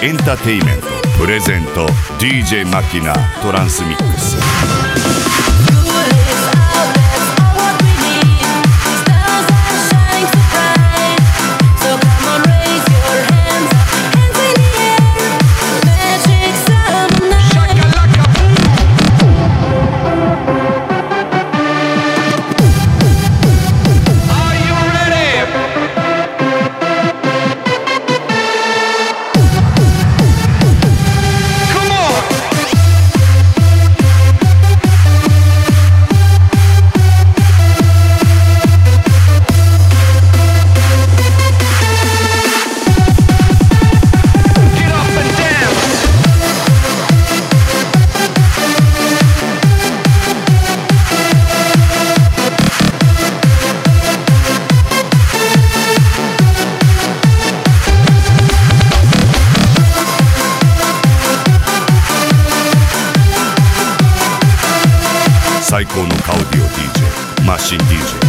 エンターテイメントプレゼント DJ マキナトランスミックス。最高のカオディオ DJ マシン DJ。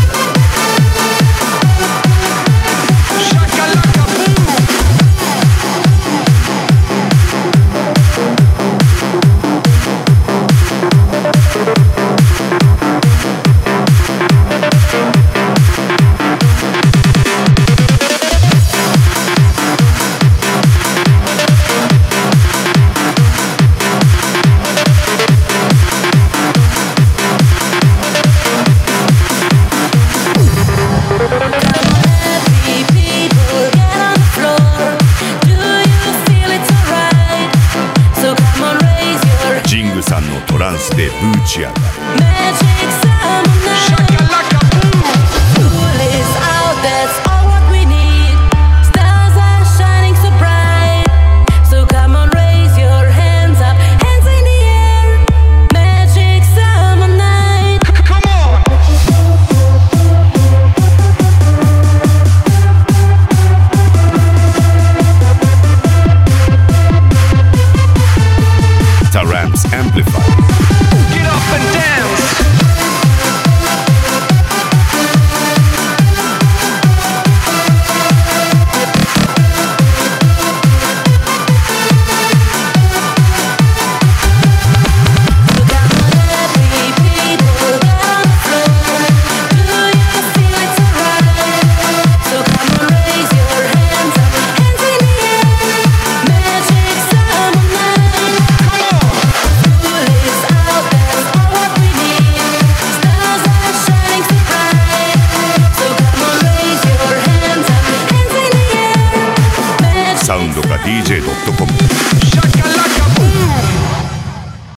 さんのトランスでぶち上がる。Amplify. Get up and dance. DJ.com